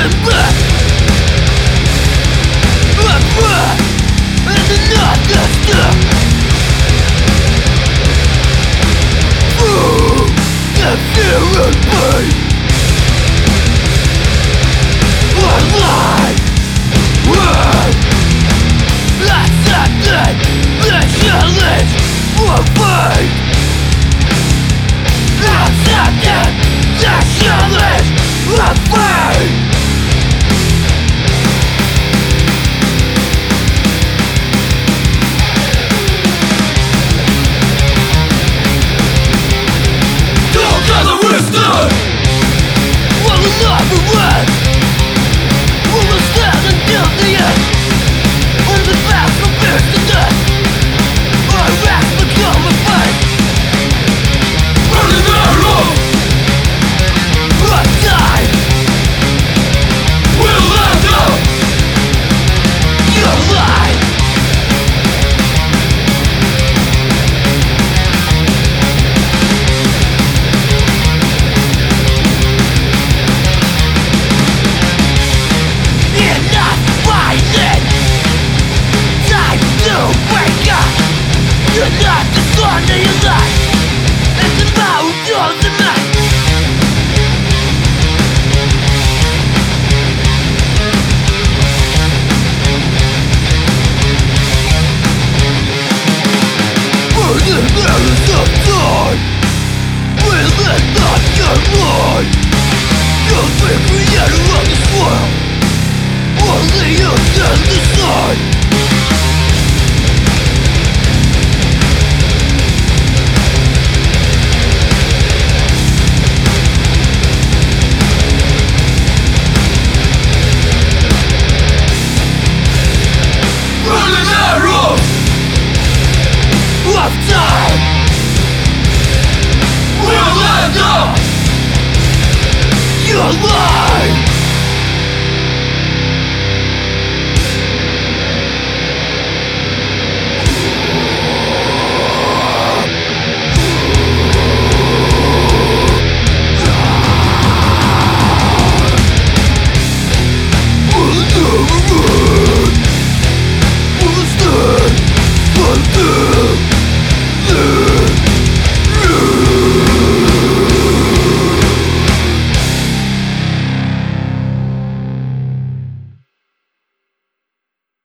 You're not the sun of your life. It's about your tonight. We're the mirrors of time. We live on your mind. You're the creator of this world. Only you can decide.